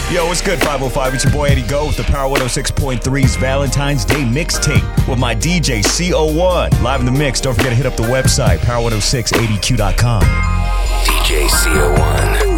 Yo, what's good, 505? It's your boy Eddie Go with the Power 106.3's Valentine's Day mixtape with my DJ CO1. Live in the mix. Don't forget to hit up the website, power106adq.com. DJ CO1.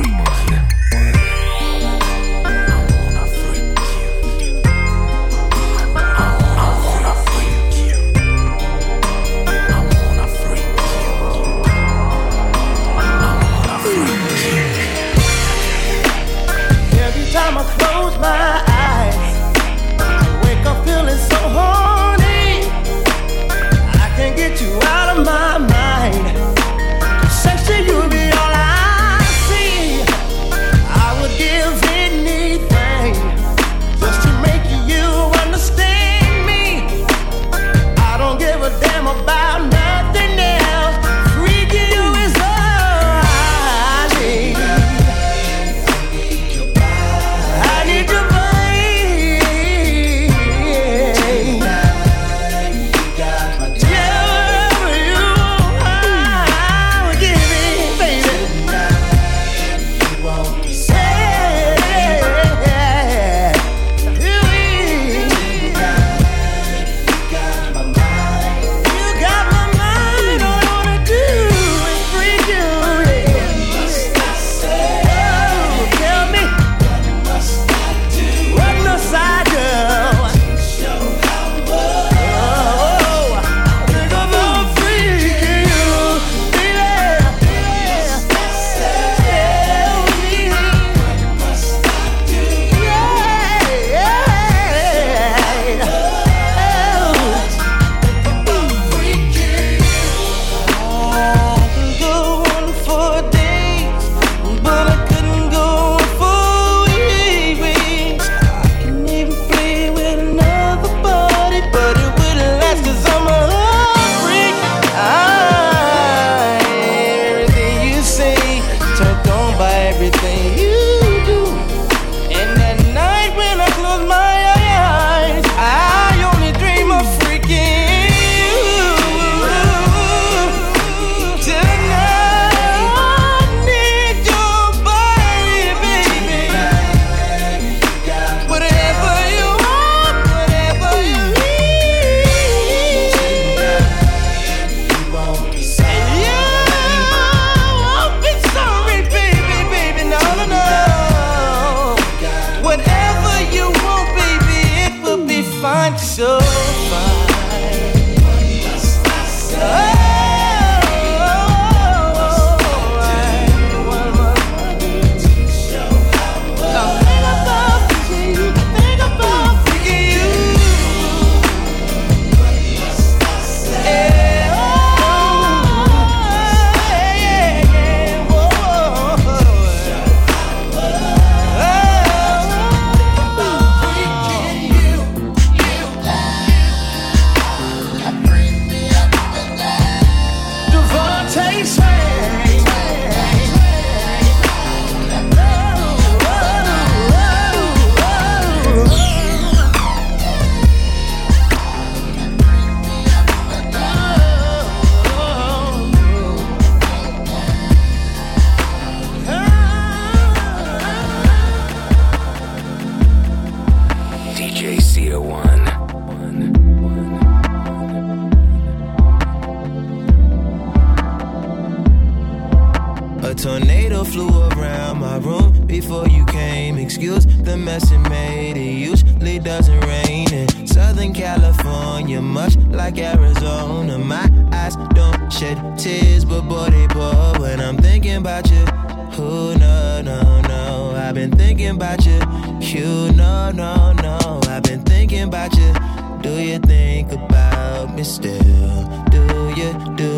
Tornado flew around my room before you came. Excuse the mess it made. It usually doesn't rain in Southern California, much like Arizona. My eyes don't shed tears, but boy they pour when I'm thinking about you. Oh no, no, no, I've been thinking about you. You no, no, no, I've been thinking about you. Do you think about me still? Do you,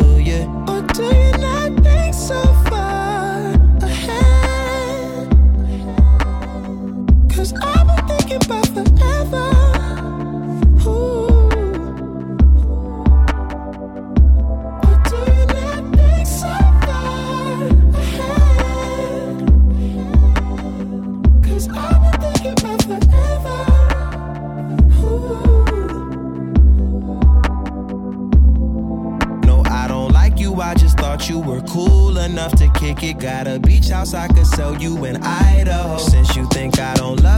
or do you not think so far ahead? 'Cause I've been thinking about forever. Ooh. Or do you not think so far ahead? 'Cause I've been thinking about forever. Ooh. I just thought you were cool enough to kick it. Got a beach house I could sell you in Idaho. Since you think I don't love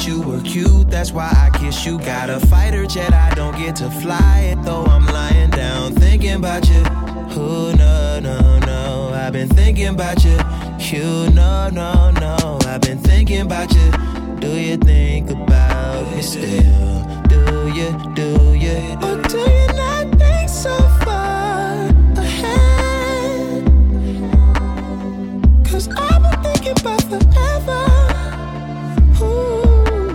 thought you were cute, that's why I kiss you. Got a fighter jet, I don't get to fly it, though I'm lying down thinking about you. Oh, no, no, no, I've been thinking about you. You, no, no, no, I've been thinking about you. Do you think about me still? Do you, or do you not think so far ahead? 'Cause I've been thinking about forever. Ooh.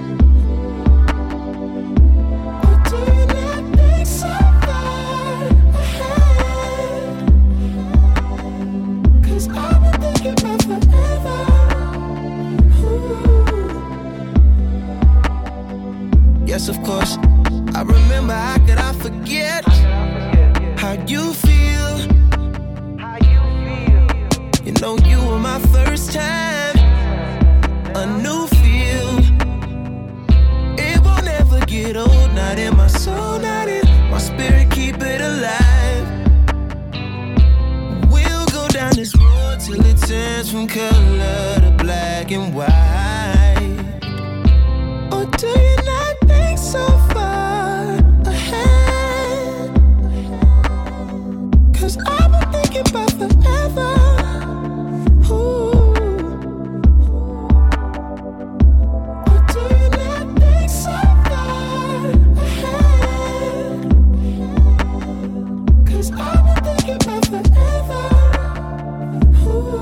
Or do you not think so far ahead? 'Cause I've been thinking about forever. Ooh. Yes, of course, I remember, how could I forget how you feel? You know you were my first time, a new feel. It won't ever get old, not in my soul, not in my spirit, keep it alive. We'll go down this road till it turns from color to black and white. Or do you not think so far ahead? 'Cause I've been thinking about forever. Ooh. Or do you not think so far ahead? 'Cause I've been thinking about forever. Ooh.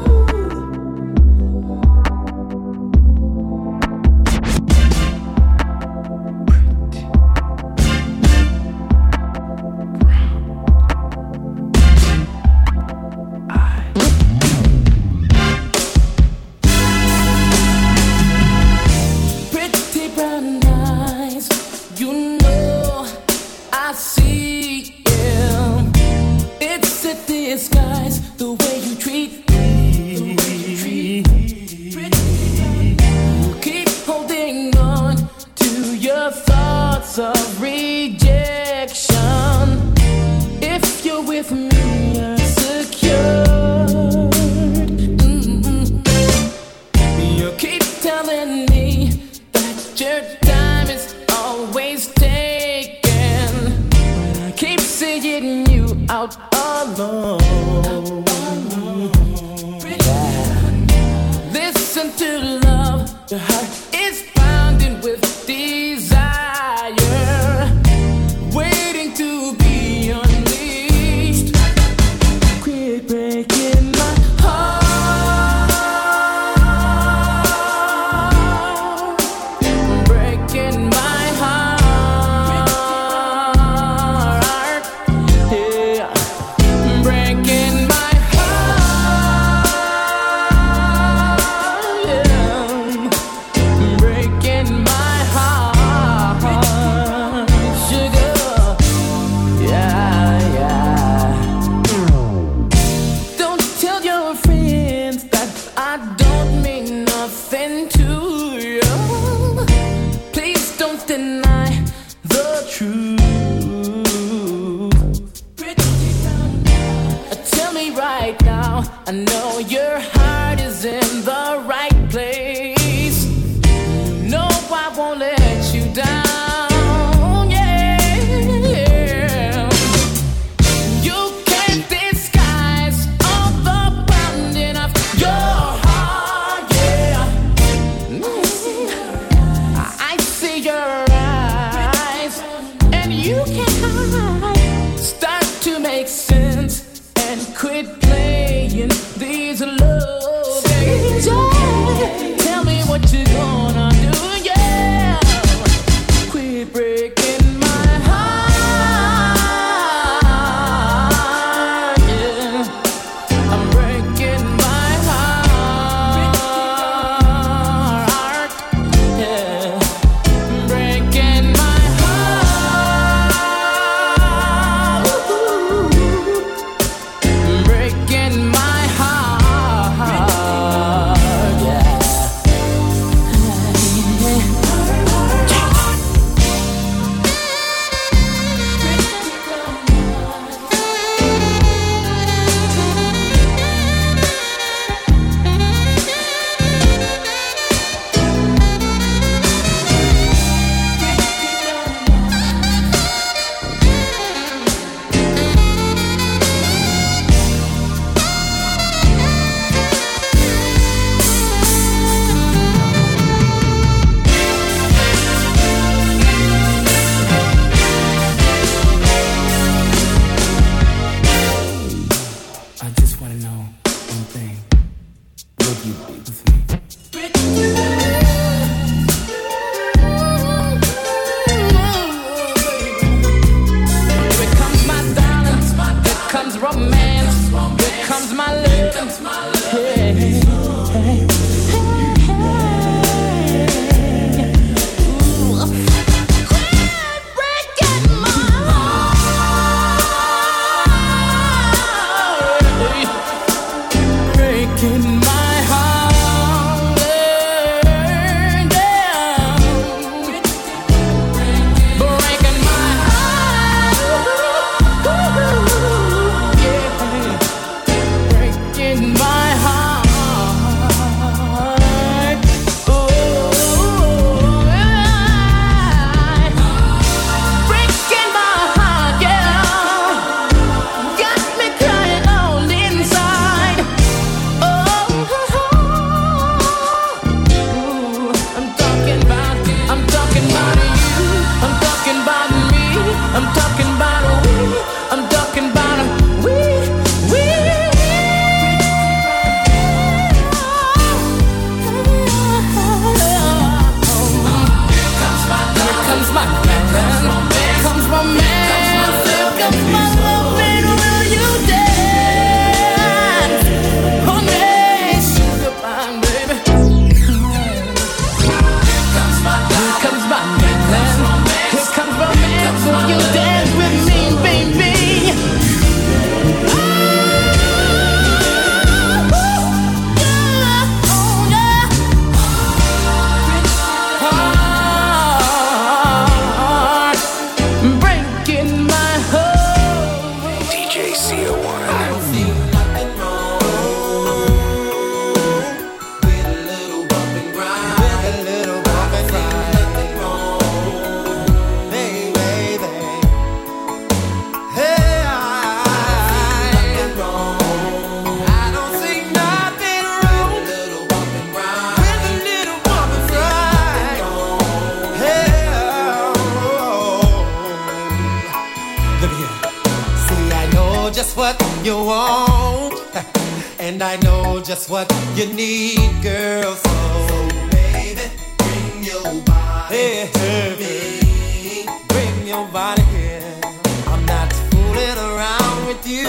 You want, and I know just what you need, girl. So, baby, bring your body to me. Bring your body here. I'm not fooling around with you.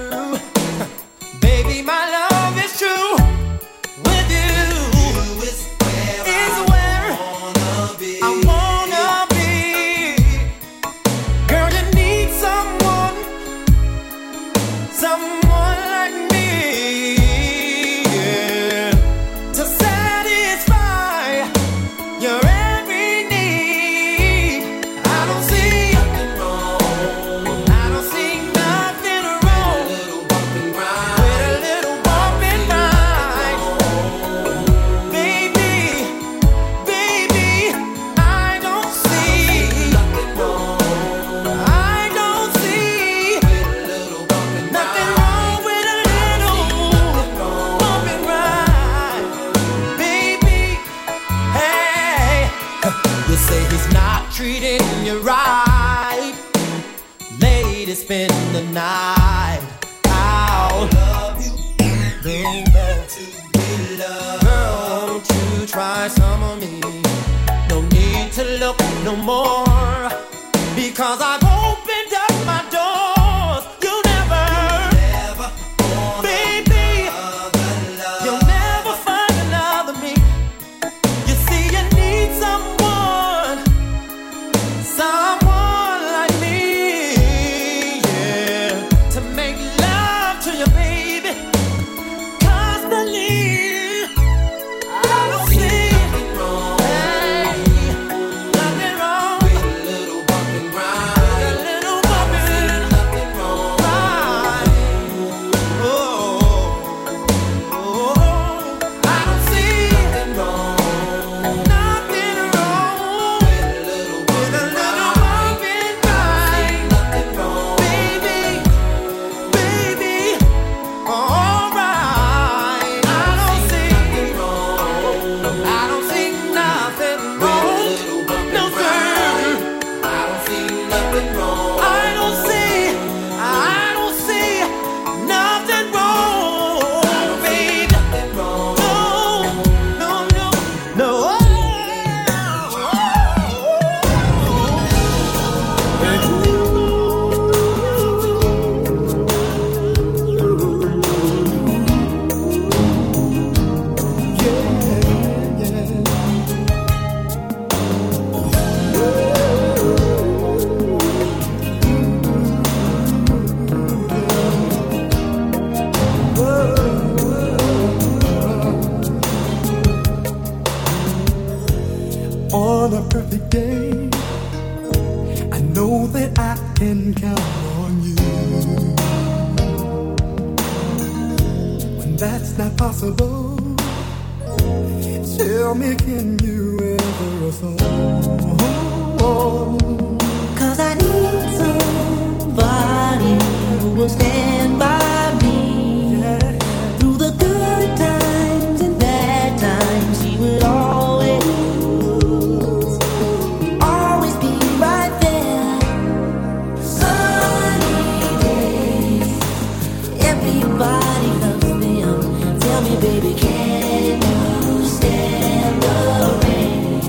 Baby, my love is true. With you, is where I wanna be. Girl, you need someone like me, yeah, to satisfy your every need. I don't see nothing wrong. I don't see nothing wrong with a little bump and grind. With a little bump and grind. Baby, baby, I don't see nothing wrong. I don't see nothing wrong. Say he's not treating you right. Lady, spend the night. I'll love you, baby, to be loved. Girl, won't you try some of me? No need to look no more, because I've opened up my doors. You'll never baby, you'll never find another me. You see, you need someone like me, yeah, to make love to you, baby, constantly. I don't see nothing wrong, nothing wrong with a little bump and grind, with a little bump and nothing wrong, right? I don't see nothing wrong, nothing wrong with a little bump and grind. On a perfect day, I know that I can count on you. When that's not possible, tell me, can you ever afford? 'Cause I need somebody who will stand by me, yeah, through the good times and bad times. He would always be right there. Sunny days, everybody loves them. Tell me, baby, can you stand the rain?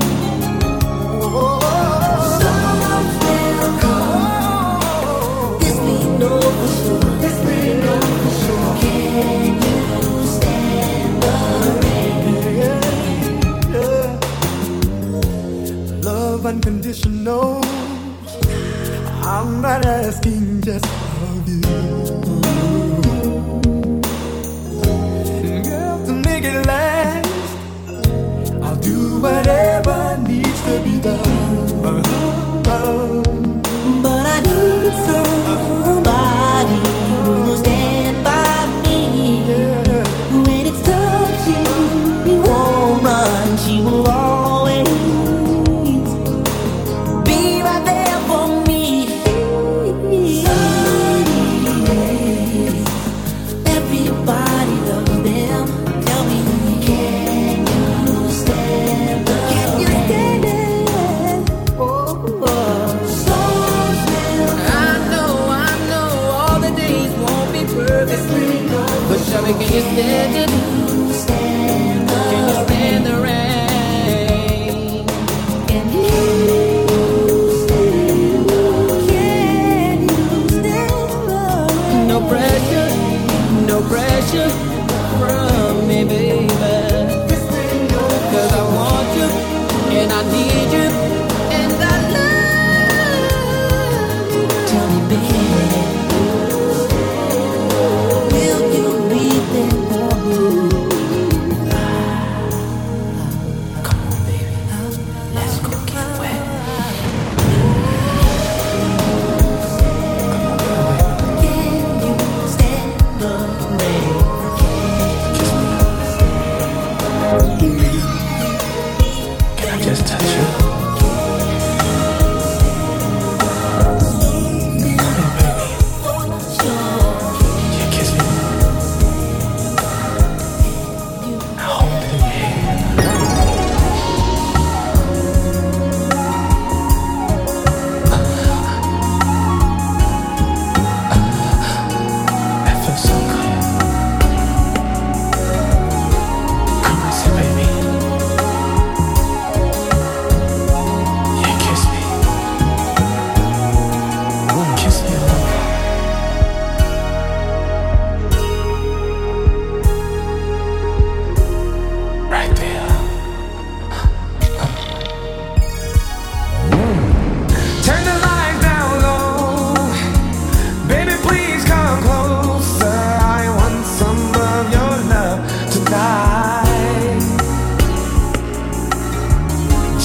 Storms will come, this we know for sure. This we know for sure. Can you stand the rain? Love unconditional. I'm not asking just of you. Girl, to make it last, I'll do whatever needs to be done. But I need somebody who will stand by me. Yeah. When it's tough, she won't run, she will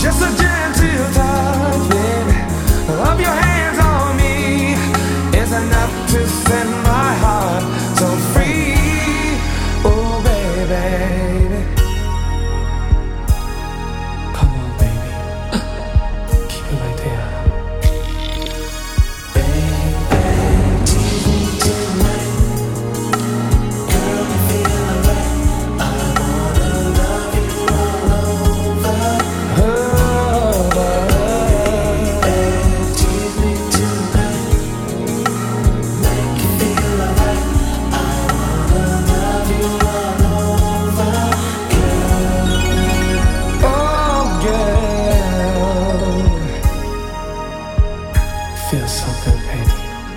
Just a gentle touch, baby, of your hands on me is enough to set my heart so free. Oh, baby, come on, baby, keep it right there. Baby, tease me tonight, girl, you feel alright. I wanna love you all over. Feels so good, baby.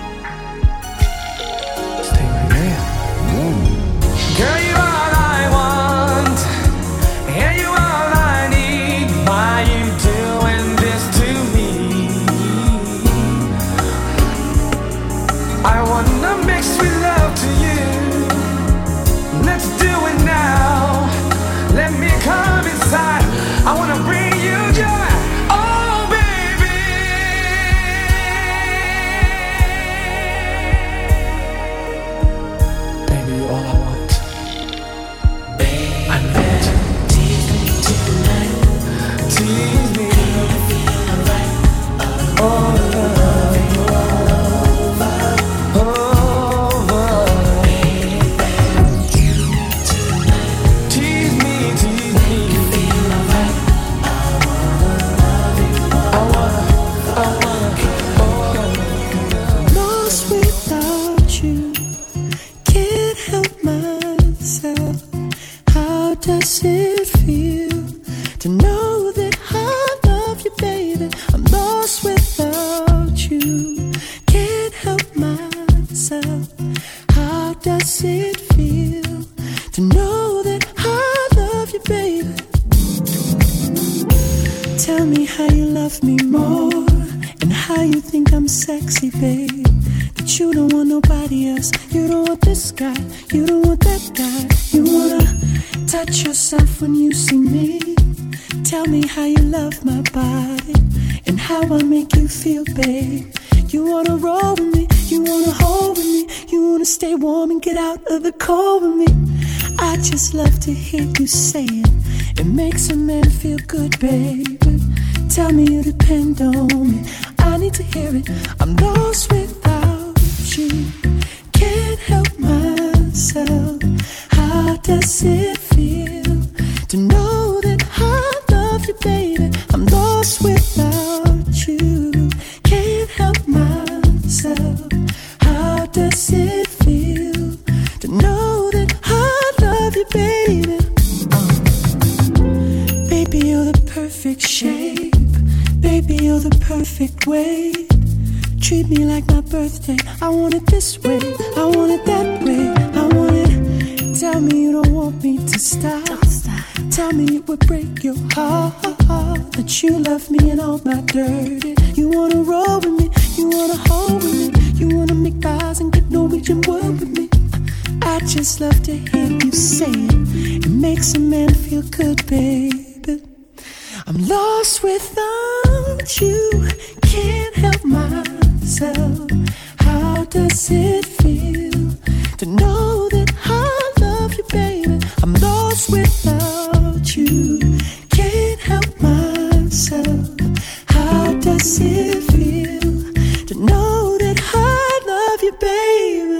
Stay right there. Girl, you all I want, and you all I need. Why you doing this to me? I wanna make sweet love to you. Let's do it now. Let me come inside. I wanna bring you joy. Oh, baby. Baby, you're all I want. I know it. Tease me tonight. Tease me. Oh, love you all over. Tease me, tease me. Lost without you, can't help myself. How does it feel to know that I love you, baby? I'm lost without you, can't help myself. How does it feel to know that I love you, baby? Tell me how you love me more, and how you think I'm sexy, babe. That you don't want nobody else. You don't want this guy, you don't want that guy. You wanna touch yourself when you see me. Tell me how you love my body, and how I make you feel, babe. You wanna roll with me, you wanna hold with me, you wanna stay warm and get out of the cold with me. I just love to hear you say it. It makes a man feel good, baby. Tell me you depend on me. I need to hear it. I'm lost without you, can't help myself. How does it feel to know that I love you, baby? I'm lost without you, can't help myself. How does it feel to know that I love you, baby? Baby, you're the perfect shape. Baby, you're the perfect weight. Treat me like my birthday. I want it this way, I want it that way. I want it. Tell me you don't want me to stop. Tell me it would break your heart that you love me and all my dirty. You wanna roll with me, you wanna hold with me, you wanna make pies and get Norwegian wood with me. I just love to hear you say it. It makes a man feel good, baby. I'm lost without you, can't help myself. How does it feel to know that I love you, baby? I'm lost without you, can't help myself. How does it feel to know that I love you, baby?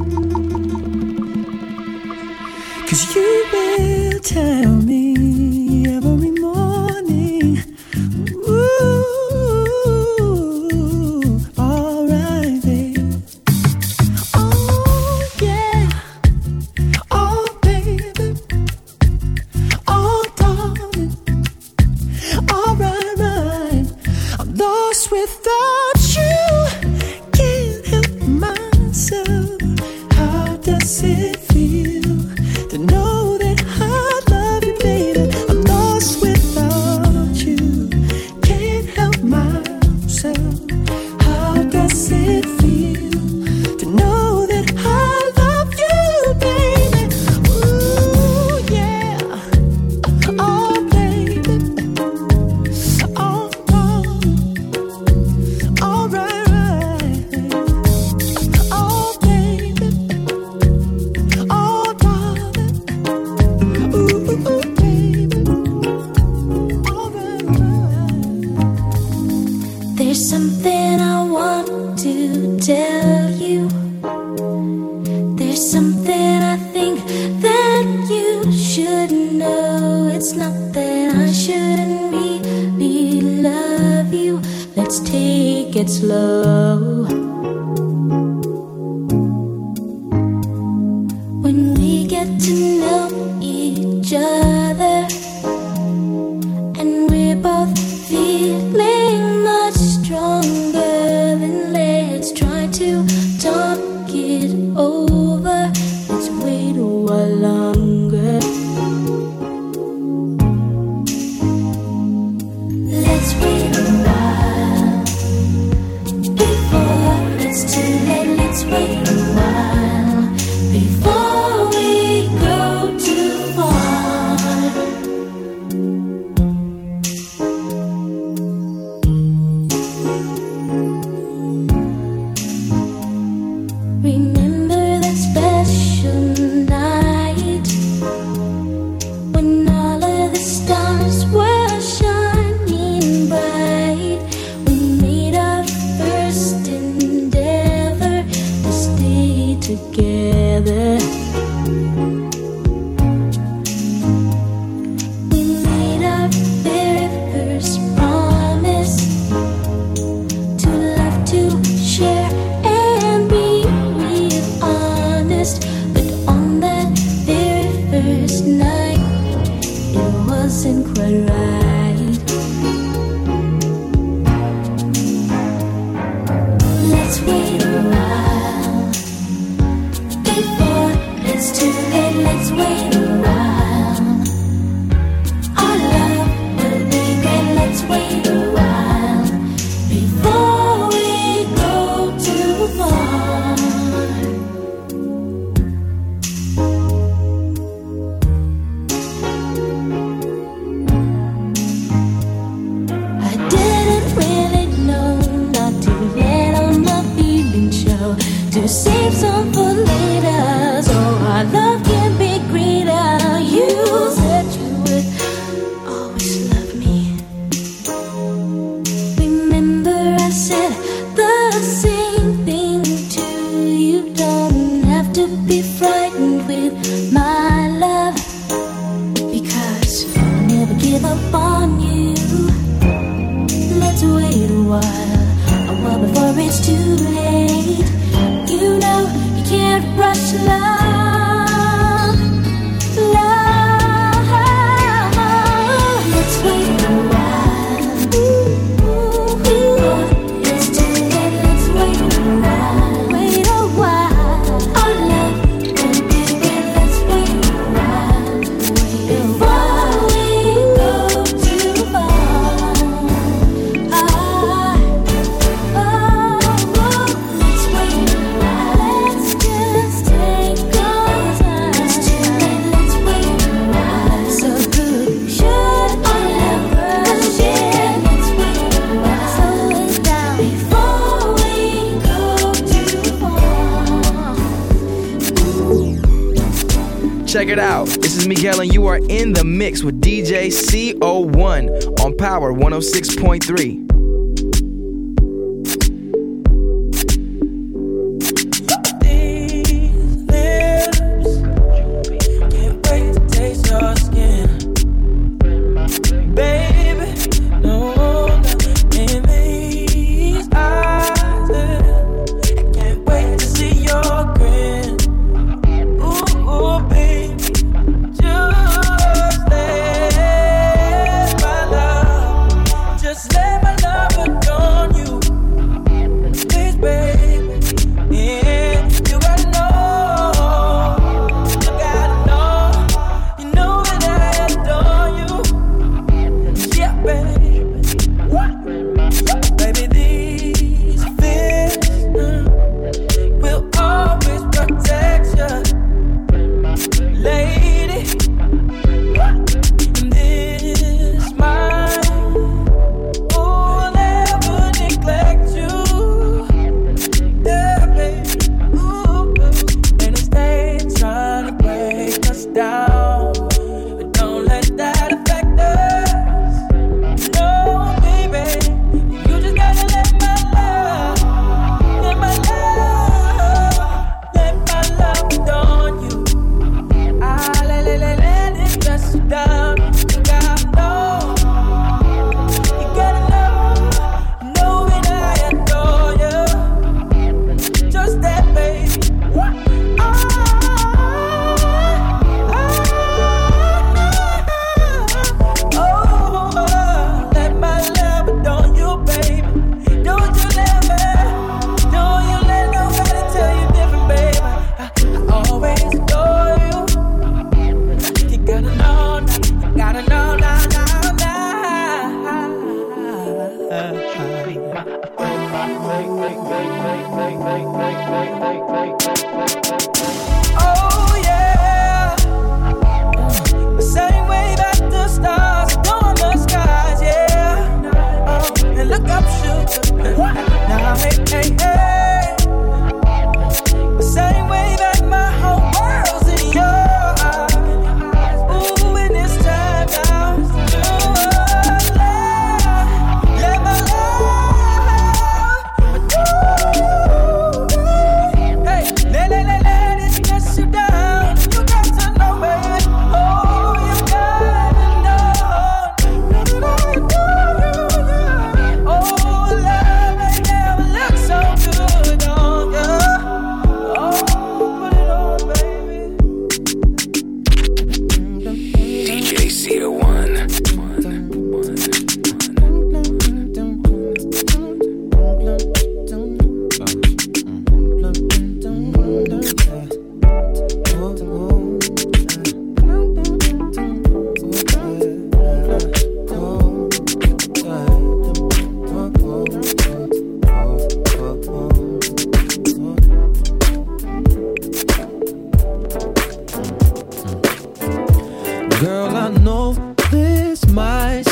'Cause you will tell me every morning, ooh, alright, baby. Oh, yeah, oh, baby, oh, darling, alright, right. I'm lost without you, can't help myself. How does it feel to know that I love you, baby? I'm lost without you, can't help myself. How does it feel to know that I love you, baby? Ooh, yeah, oh, baby, something I want to tell you. There's something I think that you should know. It's not that I shouldn't really love you. Let's take it slow. When we get to know each other and we're both feeling much stronger, then let's try to talk it over. Let's wait a while longer. Let's wait a while before it's too late. Let's wait a while before we go too far. Remember that special night when all of the stars were shining bright. We made our first endeavor to stay together. We made our very first promise to love, to share, and be real honest. But on that very first night, it wasn't quite right. Let's wait a while before it's too late. Let's wait a while. Our love will be great. Let's wait a while before we go too far. I didn't really know not to let all my feelings show, to save some for later, so our love can be greater. You said you would always love me. Remember I said the same thing too. You don't have to be frightened with my love, because I'll never give up on you. Let's wait a while before it's too late. You know you can't rush love, love. Let's wait a while before it's too late. Let's wait a while, wait a while. Our love will be great. Let's wait a while, before we go too far. Let's wait a while. Let's just take our time. It's too late. Let's wait a while. So good, should I ever share? Let's wait a while. Slow it down before we go too far. Check it out. This is Miguel, and you are in the mix with DJ CO1 on Power 106.3. Just let my love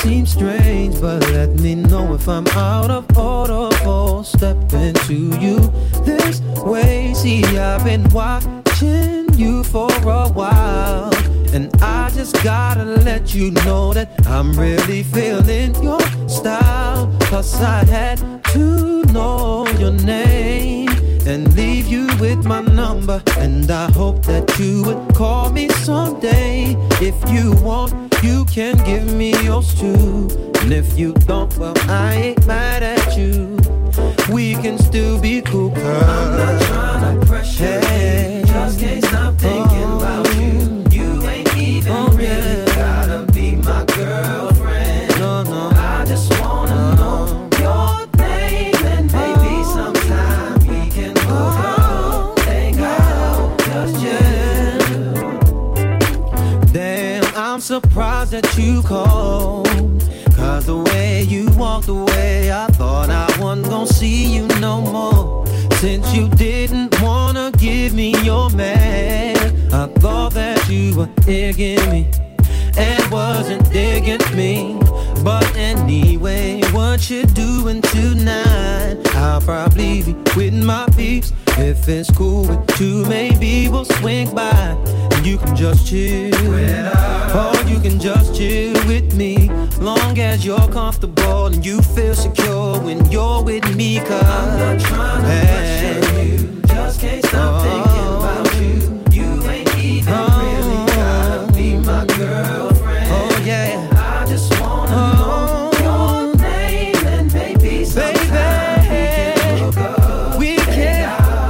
seem strange, but let me know if I'm out of order for stepping to you this way. See, I've been watching you for a while, and I just gotta let you know that I'm really feeling your style. Plus I had to know your name and leave you with my number, and I hope that you would call me someday. If you want, you can give me yours too, and if you don't, well, I ain't mad at you. We can still be cool, girl. I'm not trying to pressure you, just can't stop thinking about you. You ain't even really gotta be my girlfriend. No, no, I just wanna know your name, and maybe sometime we can hook up. Ain't gotta just yet. Damn, I'm surprised that you called, 'cause the way you walked away, I thought I wasn't gonna see you no more. Since you didn't wanna give me your man, I thought that you were digging me and wasn't digging me. But anyway, what you doing tonight? I'll probably be with my peeps. If it's cool with you, maybe we'll swing by and you can just chill. Or you can just chill with me, long as you're comfortable and you feel secure when you're with me. 'Cause I'm not trying to pressure you, just can't stop thinking about you. You ain't even really gotta be my girlfriend. Oh yeah, I just wanna know your name, and maybe sometime we can hook up. We can.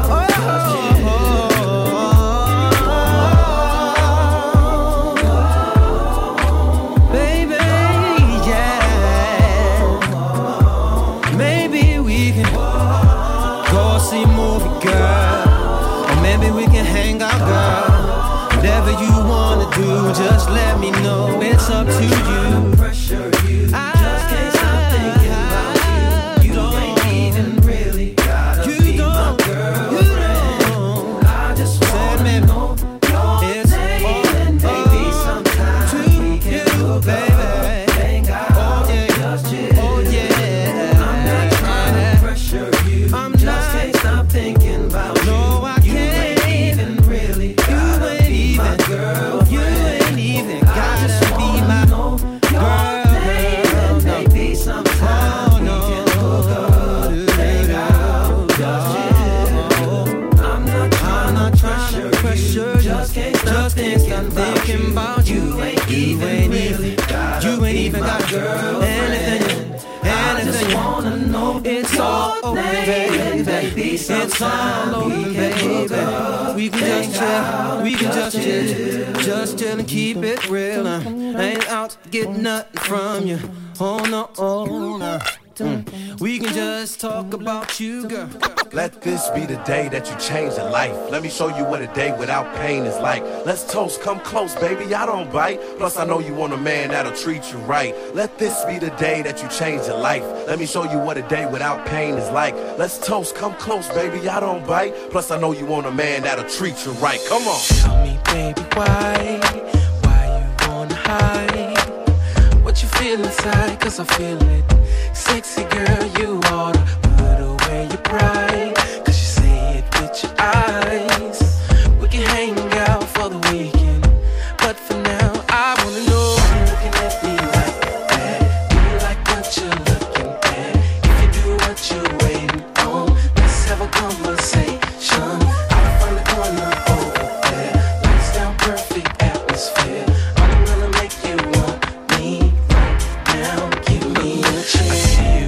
Just let me know, it's up to you. Pressure you, just can't stop thinking about you. You ain't even really gotta be my girlfriend. I just wanna know your name, and maybe sometime we can hook up. Ain't gotta just yet. Oh yeah, I'm not trying to pressure you. Just can't stop thinking about you. No, I can't. You ain't even really gotta be my girlfriend. Thinking about you, you ain't even got girl anything. I just wanna know it's all over, baby. It's all over, baby. We can just chill and keep it real. I ain't out to get nothing from you. Oh no, oh no. We can just talk about you, girl. Let this be the day that you change your life. Let me show you what a day without pain is like. Let's toast, come close, baby, I don't bite. Plus I know you want a man that'll treat you right. Let this be the day that you change your life. Let me show you what a day without pain is like. Let's toast, come close, baby, I don't bite. Plus I know you want a man that'll treat you right. Come on. Tell me, baby, why you wanna hide what you feel inside? 'Cause I feel it. Sexy girl, you ought to put away your pride, 'cause you say it with your eyes. We can hang out for the weekend, but for now I wanna know, you looking at me like that? Do you like what you're looking at? If you do what you're waiting on, let's have a conversation. I'll find the corner over there. Lights down, perfect atmosphere. I'm gonna make you want me right now. Give me a chance.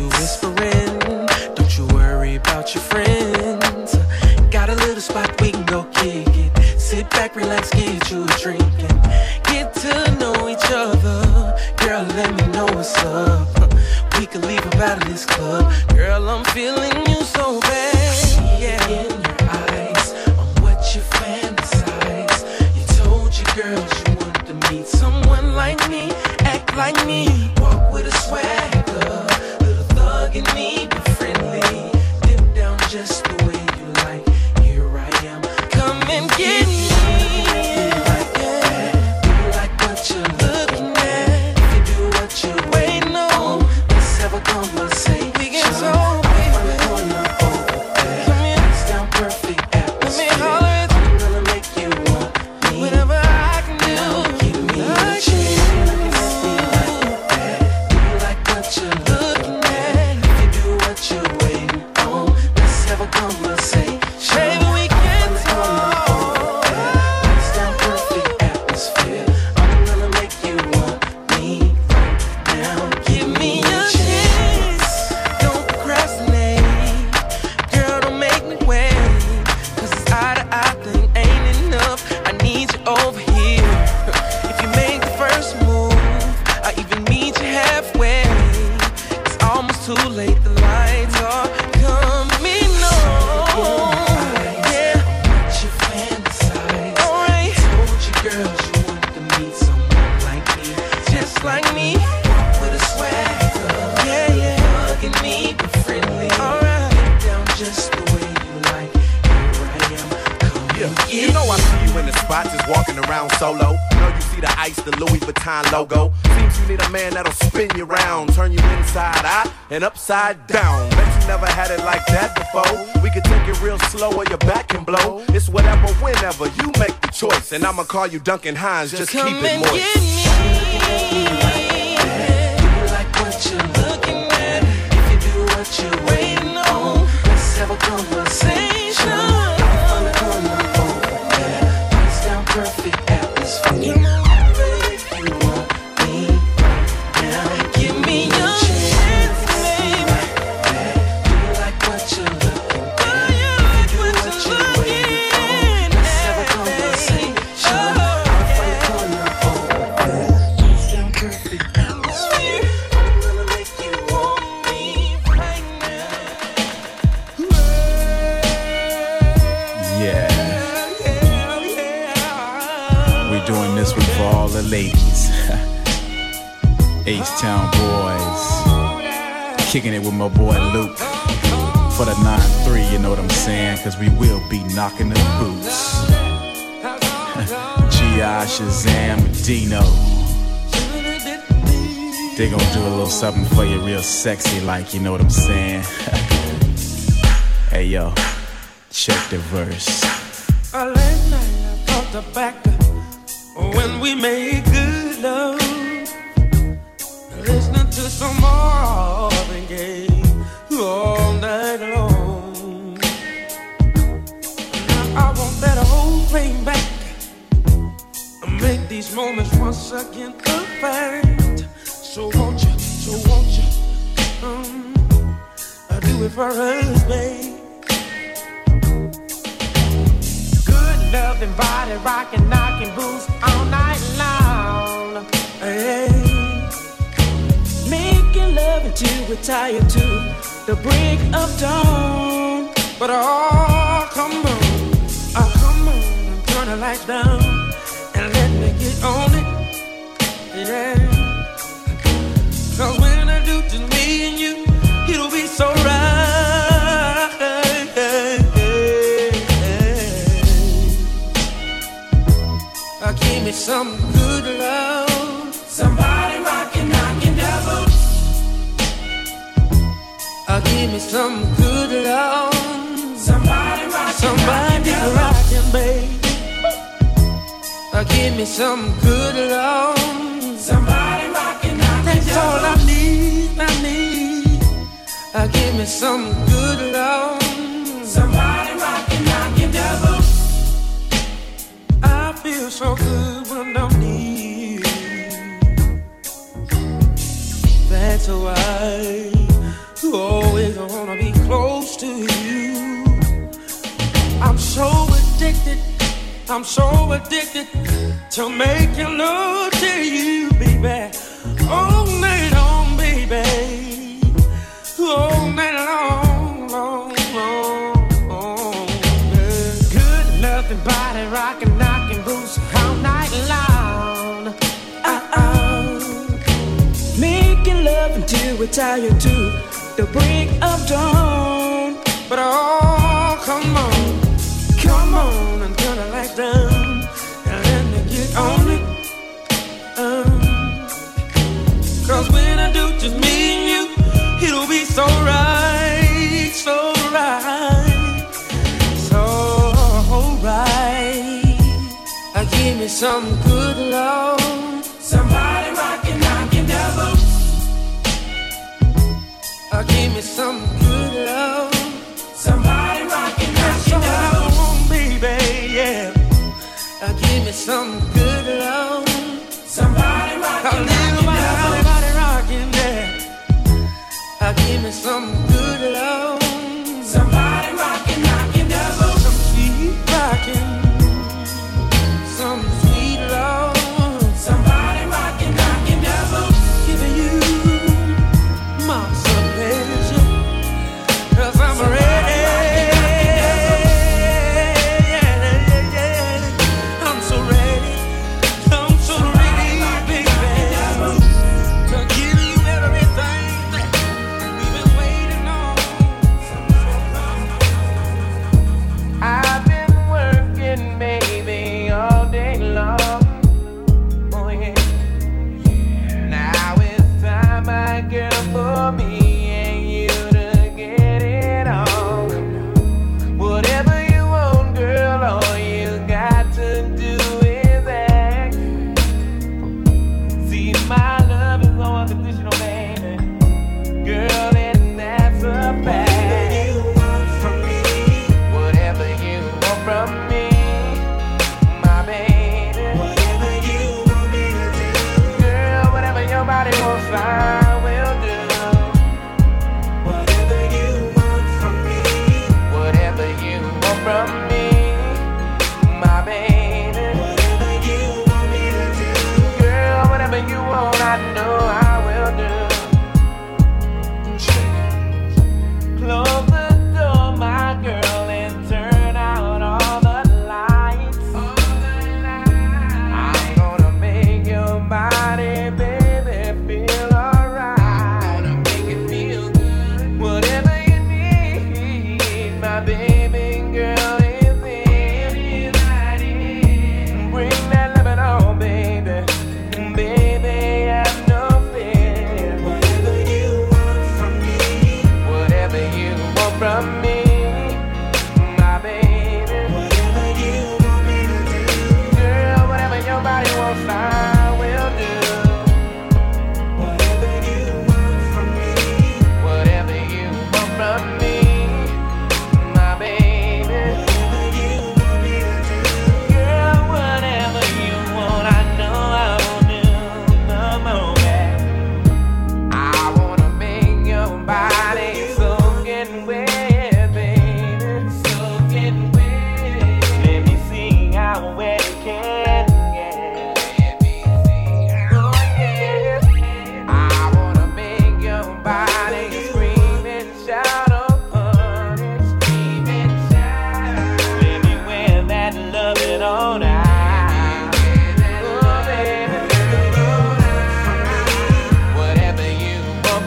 Your friends got a little spot, we can go kick it. Sit back, relax, get you a drink and get to know each other. Girl, let me know what's up. We could leave up out of this club. Girl, I'm feeling you so bad. Yeah, in your eyes, on what you fantasize. You told your girls you wanted to meet someone like me, act like me, walk with a swagger, little thug in me, but friendly. Just the way you like, here I am, come and get me. Do you like what you're looking at? If you do what you're waiting too late, the lights are coming on. Yeah, what you fantasize. Alright, told you girls you want to meet someone like me, just like me, with a swagger. Yeah, yeah, hugging me, but friendly. Alright, get down just the way you like. Here I am, come yeah. You know I see you in the spot, just walking around solo. Know you see the ice, the Louis Vuitton logo. Seems you need a man that'll spin you round, turn you inside out and upside down. Bet you never had it like that before. We could take it real slow or your back can blow. It's whatever, whenever, you make the choice. And I'ma call you Duncan Hines, just keep it moist. Get me. Do you like what you're looking at? If you do what you're waiting on, let's have a conversation. I'll find a corner over there. Nice down, perfect atmosphere. Come on, baby, if you want me right now, give me your chance, baby. Do you like what you're looking at? If you do what you're waiting on, let's have a conversation. I'll find a corner over there. Nice down, perfect atmosphere. I'm gonna make you want me right now. Yeah, we're doing this one for all the ladies. H-Town boys, kicking it with my boy Luke. For the 9-3, you know what I'm saying? Cause we will be knocking the boots. G.I. Shazam and Dino. They gonna do a little something for you real sexy like, you know what I'm saying? Hey yo, check the verse. Last night I thought back when we made good love, listening to some Marvin Gaye all night long. Now I want that whole thing back, make these moments once again a fact. So won't you, do it for us, babe. Loving body, rocking, knocking boots all night long. Hey. Making love until we're tired to the break of dawn. But come on, and turn the lights down and let me get on it. Yeah. Cause when I do just me and you, it'll be so right. Give me some good love. Somebody rockin', knockin' devil. Give me some good love. Somebody rockin', baby. Give me some good love. Somebody rockin', knockin' that's all I need. Give me some good love. Somebody rockin', knockin' devil. I feel so good when I'm near you. That's why you always wanna be close to you. I'm so addicted to making love to you, baby. All night long, baby. All night long, long, long. Good loving body rocking, knocking boots all night long. Making love until we're tired to the break of dawn. But come on and turn the lights down and let me get on it. Cause when I do just me and you, it'll be so right, so right, so right. Give me some good love. Somebody rockin', knockin' devil. Give me some good love. Somebody rockin', knockin' devil. Baby, yeah. Give me some good love. Somebody rockin', knockin' devil. Rockin', yeah. Give me some good love. Somebody rockin', knockin' devil. Some sweet rockin'. Some sweet love. Somebody rockin', knockin' devil. Giving you my something.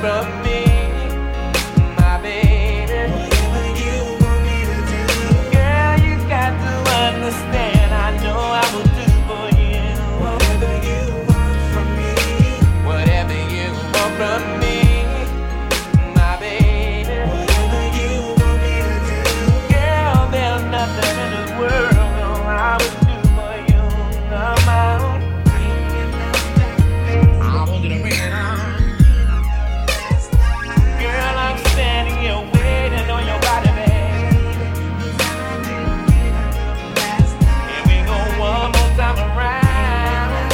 from me, my baby. Whatever you want me to do, girl, you got to understand. I know I will do for you whatever you want from me, whatever you want from me, my baby. Whatever you want me to do, girl, there's nothing in this world I would do for you. Come on. Girl, I'm standing here waiting on your body, baby. Here we go one more time around.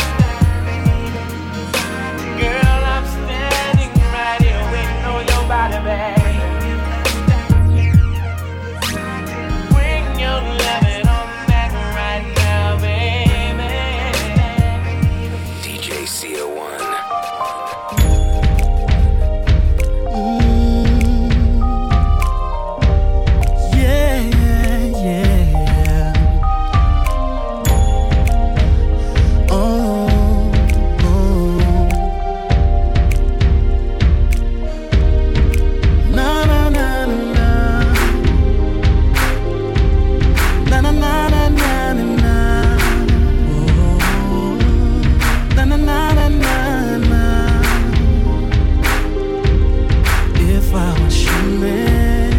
Girl, I'm standing right here waiting on your body, baby. Bring your loving on back right now, baby. DJ CO1. If I was your man,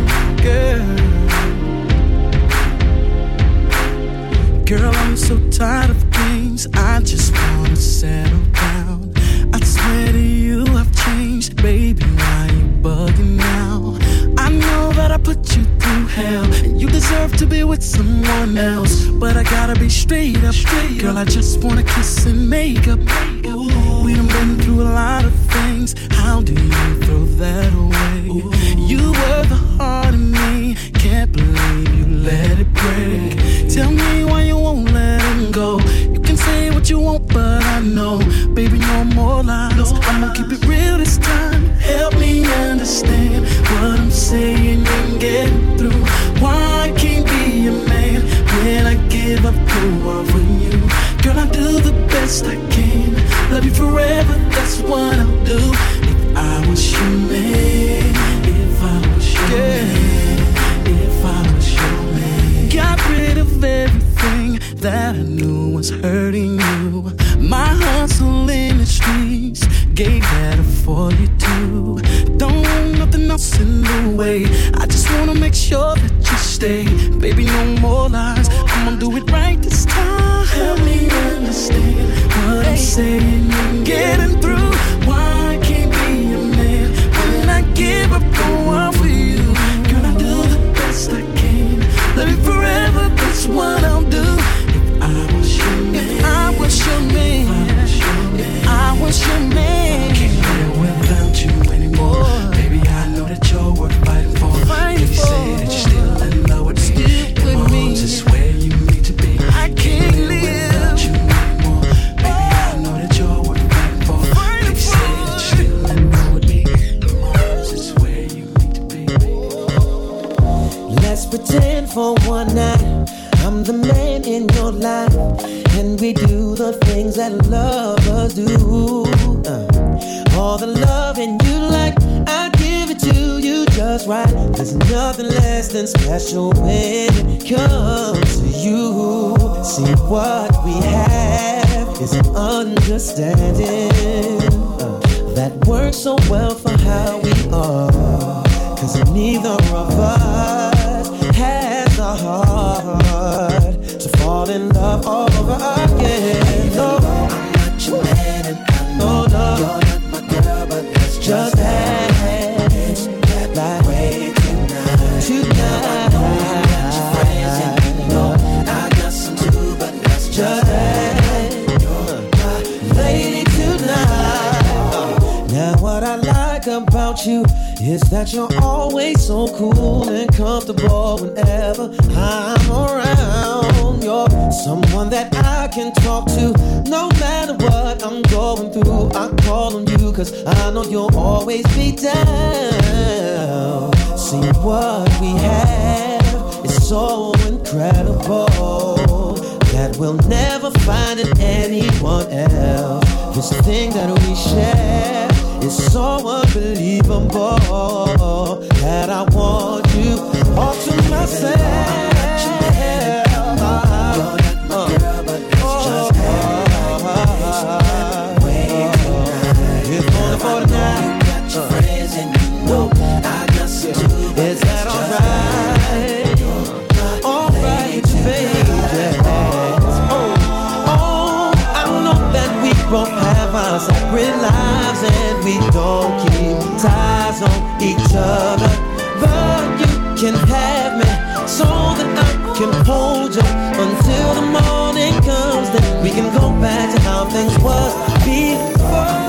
girl, I'm so tired of games. I just wanna settle down. I swear to you, I've changed, baby. Why you bugging now? I know that I put you through hell, and you deserve to be with someone else. But I gotta be straight up, girl. I just wanna kiss and make up. Ooh, we done been through a lot of things. How do you throw that away? Ooh. You were the heart of me. Can't believe you let it break. Tell me why you won't let him go. You can say what you want, but I know, baby, no more lies. I'm gonna keep it real this time. Help me understand what I'm saying and get through. Why I can't be a man when I give up the world for you. Girl, I do the best I can. Love you forever, that's what I'll do. If I was your man, if I was your man, if I was your man. Got rid of everything that I knew was hurting you. My hustle in the streets gave that up for you too. Don't want nothing else in the way. I just wanna make sure that you stay. Baby, no more lies. I'm gonna do it right this time. Help me understand what I'm saying and getting through. Why I can't be a man when I give up the world for you. Girl, I do the best I can. Love you forever, that's what I'll do. If I was your man, if I was your man, if I was your man, I can't live without you anymore. Baby, I know that you're worth fighting for. Please say that you're still in love with me. Come on, just where you need to be. I can't live without you anymore. Baby, I know that you're worth fighting for. Please say that you're still in love with me. Come on, just where you need to be. Let's pretend for one night I'm the man in your life, and we do the things that lovers do. All the loving you like, I give it to you just right. There's nothing less than special when it comes to you. See, what we have is an understanding that works so well for how we are. 'Cause neither of us has the heart to fall in love all over again. No, I'm not your man and I know you're not my girl, but that's just that. Like way tonight. I got some too, but that's just that. You're my lady tonight. Now what I like about you is that you're always so cool and comfortable whenever I'm around. You're someone that I can talk to no matter what I'm going through. I call on you 'cause I know you'll always be down. See, what we have is so incredible that we'll never find in anyone else. This thing that we share is It's so unbelievable that I want you all to myself. It's only for tonight. You got your friends and you know I got some too. Is that alright? Alright, baby. I know that we both have our separate lives and we don't keep ties on each other, but you can have me so that I can hold you until the morning comes. Then we can go back to how things was before.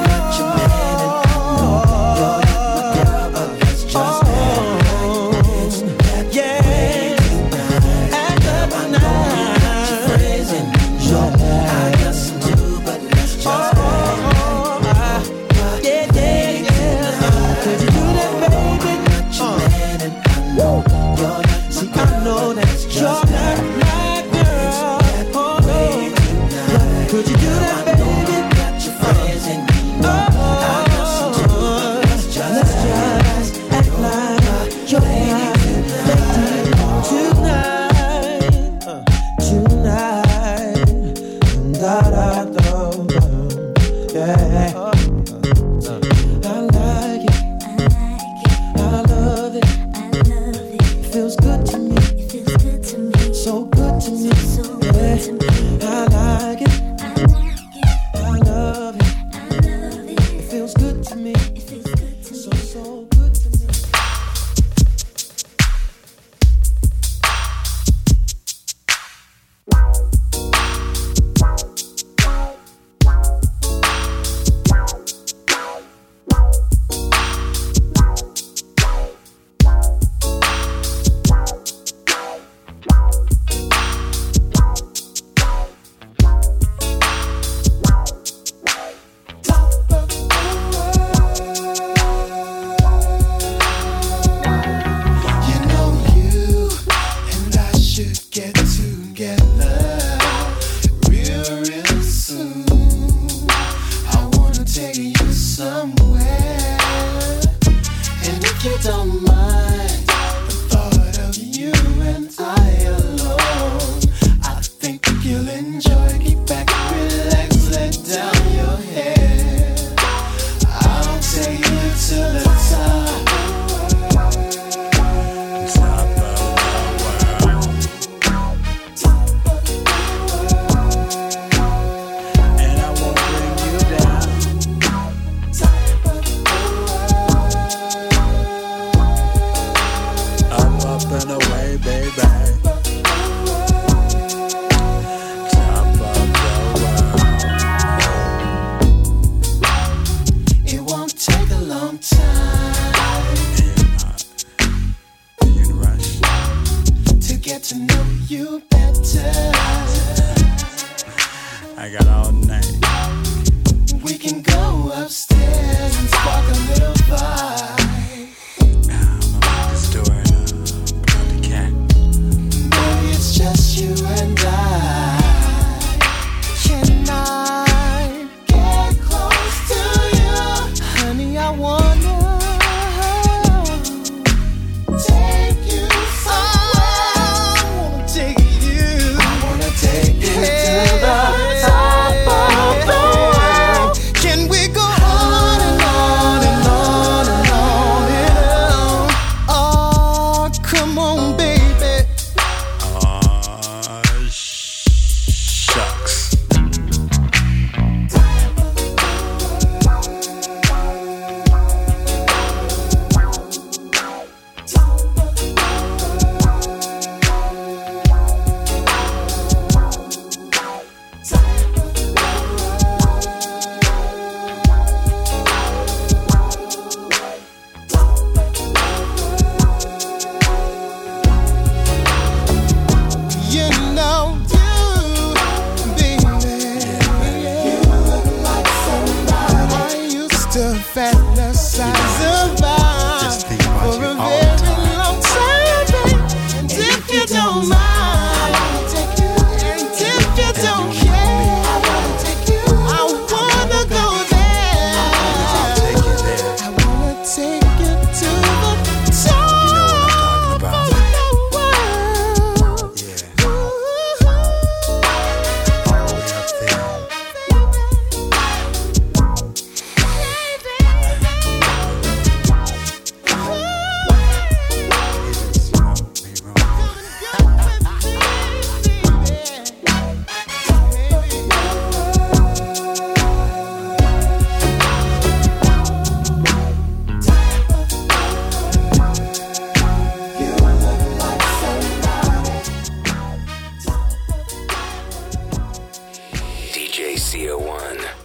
DJ CO1.